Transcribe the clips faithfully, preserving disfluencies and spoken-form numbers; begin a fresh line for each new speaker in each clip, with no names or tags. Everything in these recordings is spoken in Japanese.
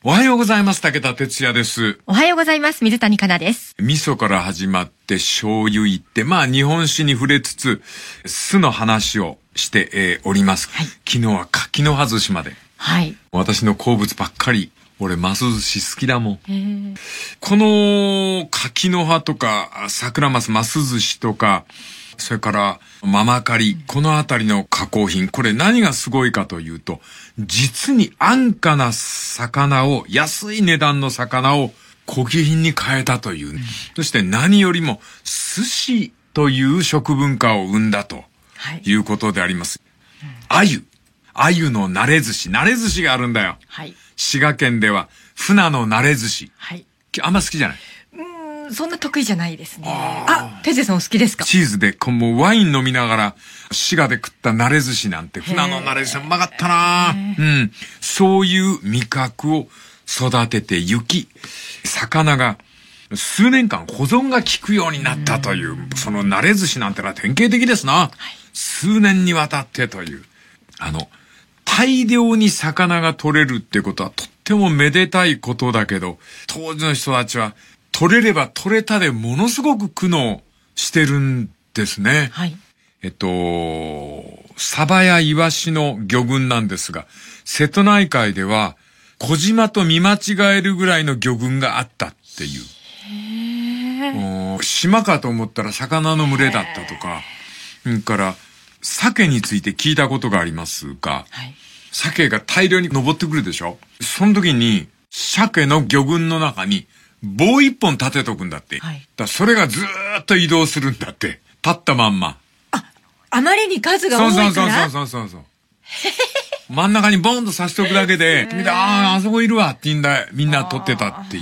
おはようございます。武田哲也です。
おはようございます。水谷香奈です。
味噌から始まって醤油いって、まあ日本酒に触れつつ、酢の話をして、えー、おります、はい。昨日は柿の葉寿司まで。
はい。
私の好物ばっかり。俺、マス寿司好きだもん。へこの柿の葉とか、桜マス、マス寿司とか、それからママカリ、うん、このあたりの加工品、これ何がすごいかというと、実に安価な魚を、安い値段の魚を高級品に変えたという、うん、そして何よりも寿司という食文化を生んだということであります。はい、鮎、鮎の慣れ寿司、慣れ寿司があるんだよ。はい、滋賀県では船の慣れ寿司。はい、あんま好きじゃない？
そんな得意じゃないですね。あ、テゼさんお好きですか？
チーズで、こうもうワイン飲みながら、滋賀で食った慣れ寿司なんて、船の慣れ寿司うまかったな。うん。そういう味覚を育ててゆき、魚が数年間保存が効くようになったという、その慣れ寿司なんてのは典型的ですな。はい、数年にわたってという。あの、大量に魚が取れるってことはとってもめでたいことだけど、当時の人たちは、取れれば取れたでものすごく苦悩してるんですね。はい。えっと、サバやイワシの魚群なんですが、瀬戸内海では小島と見間違えるぐらいの魚群があったっていう。へー。島かと思ったら魚の群れだったとか、それから鮭について聞いたことがありますが、はい、鮭が大量に登ってくるでしょ。その時に鮭の魚群の中に棒一本立てとくんだって。はい、だそれがずーっと移動するんだって。立ったまんま。
あ、あまりに数が多いから。
そうそうそうそうそうそう。真ん中にボンと刺しておくだけで、君で、ああ、あそこいるわって言うんだ、みんな取ってたっていう。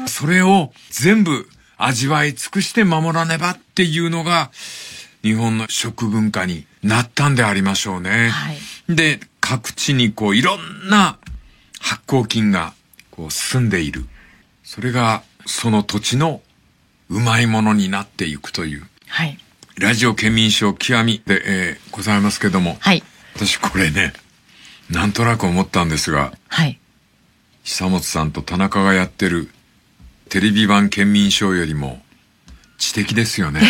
それを全部味わい尽くして守らねばっていうのが、日本の食文化になったんでありましょうね。はい、で、各地にこう、いろんな発酵菌がこう住んでいる。それがその土地のうまいものになっていくという、はい、ラジオ県民賞極みで、えー、ございますけども、はい、私これねなんとなく思ったんですが、はい、久本さんと田中がやってるテレビ版県民賞よりも知的ですよね。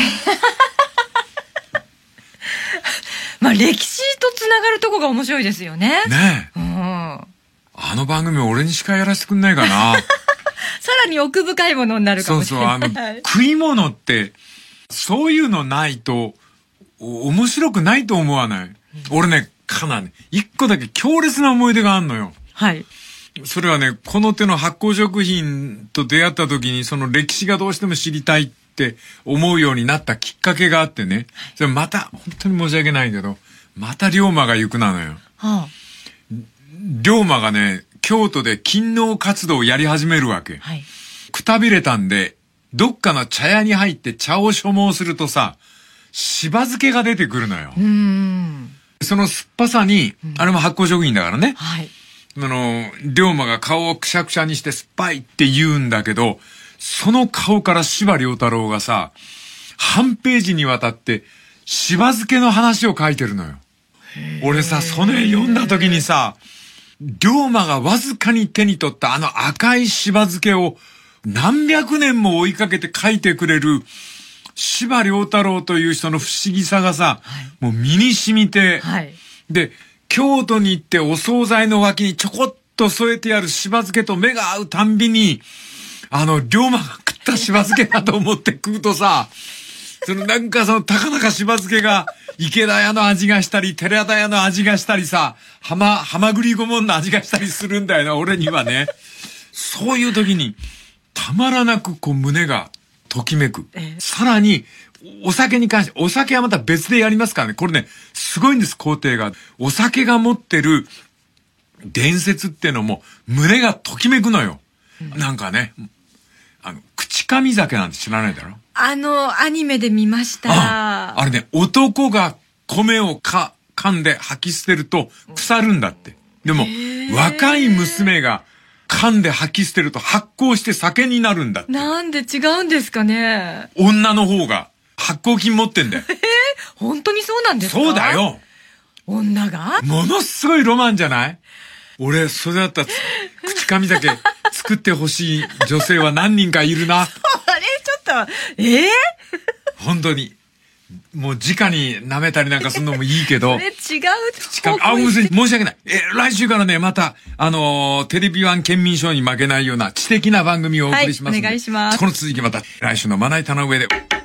まあ歴史とつながるとこが面白いですよね。
ねえ、うん、あの番組俺にしかやらせてくんないかな。
さらに奥深いものになるかもしれない。
そうそう、あの、食い物って、そういうのないと、面白くないと思わない。うん、俺ね、かなね、一個だけ強烈な思い出があんのよ。はい。それはね、この手の発酵食品と出会った時に、その歴史がどうしても知りたいって思うようになったきっかけがあってね、それまた、本当に申し訳ないけど、また龍馬が行くなのよ。はあ、龍馬がね、京都で勤王活動をやり始めるわけ。はい。くたびれたんで、どっかの茶屋に入って茶を所望するとさ、しば漬けが出てくるのよ。うーん。その酸っぱさに、うん、あれも発酵食品だからね。はい。あの、龍馬が顔をくしゃくしゃにして酸っぱいって言うんだけど、その顔から司馬遼太郎がさ、半ページにわたって、しば漬けの話を書いてるのよ。俺さ、それ読んだ時にさ、龍馬がわずかに手に取ったあの赤いしば漬けを何百年も追いかけて書いてくれる司馬遼太郎という人の不思議さがさ、はい、もう身に染みて、はい、で、京都に行ってお惣菜の脇にちょこっと添えてあるしば漬けと目が合うたんびに、あの、龍馬が食ったしば漬けだと思って食うとさ、そのなんかその高中しば漬けが池田屋の味がしたり、寺田屋の味がしたりさ、浜、浜栗御門の味がしたりするんだよな、俺にはね。そういう時に、たまらなくこう胸がときめく。えー、さらに、お酒に関して、お酒はまた別でやりますからね。これね、すごいんです、工程が。お酒が持ってる伝説ってのも、胸がときめくのよ。うん、なんかね、あの、口噛酒なんて知らないだろ？
あの、アニメで見ました。
あ, あれね、男が米をか、噛んで吐き捨てると腐るんだって。でも、若い娘が噛んで吐き捨てると発酵して酒になるんだって。
なんで違うんですかね？
女の方が発酵菌持ってんだよ。
えー、本当にそうなんですか？
そうだよ。
女が？
ものすごいロマンじゃない？ 俺、それだったら、口紙だけ作ってほしい女性は何人かいるな。
あれちょっと、ええ
ー、本当に。もう直に舐めたりなんかするのもいいけど。
それ違う
口紙、あ、申し訳ない。え、来週からね、また、あのー、テレビワン県民賞に負けないような知的な番組をお送りします。
はい、お願いします。
この続きまた、来週のまな板の上で。